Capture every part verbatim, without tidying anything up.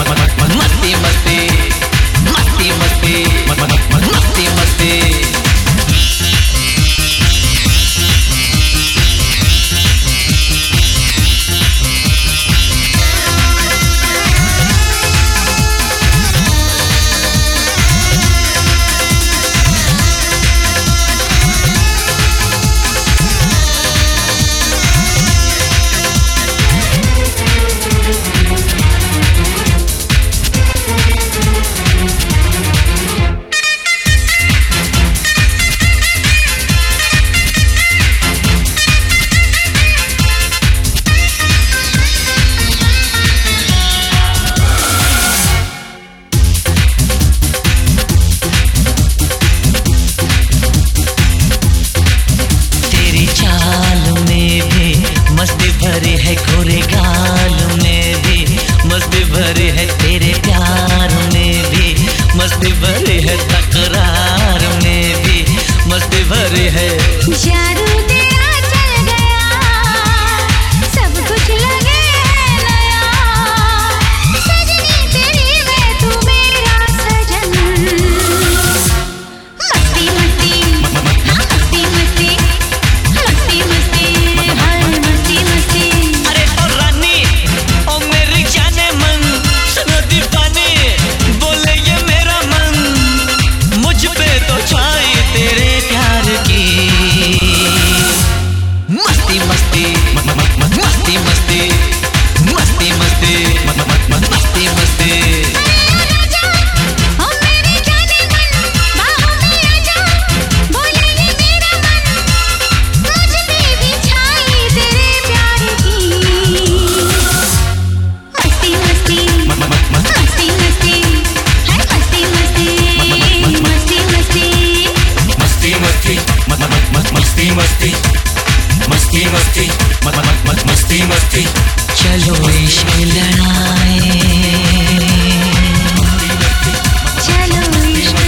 मस्ती मस्ती मस्ती मस्ती मस्ती मस्ती। मस्ती भरी है गोरे गाल में भी, मस्ती भरी है तेरे प्यार में भी, मस्ती भरी है तकरार में भी, मस्ती भरी है। जादू तेरा चल गया, सब कुछ लगे नया, सजनी तेरी मैं तू मेरा सजन। मस्ती मस्ती मस्ती मस्ती मस्ती मस्ती हर मस्ती मस्ती। अरे ओ रानी ओ मेरी जाने मन, सुनो दीवाने बोले ये मेरा मन, मुझ पे तो छाई तेरे प्यार की मस्ती मस्ती मस्ती मस्ती मस्ती मस्ती मस्ती मस्ती। ओ मेरी जाने मन, बाहों में आजा, बोले ये मेरा मन, मुझ पे भी छाई तेरे प्यार की मस्ती मस्ती मस्ती मस्ती है मस्ती मस्ती मस्ती मस्ती मस्ती मस्ती मस्ती मस्ती मस्ती मस्ती मस्ती मस्ती। चलो इश्क लड़ाए, चलो इश्क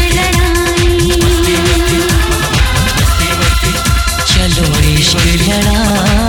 लड़ाई, चलो इश्क लड़ाए।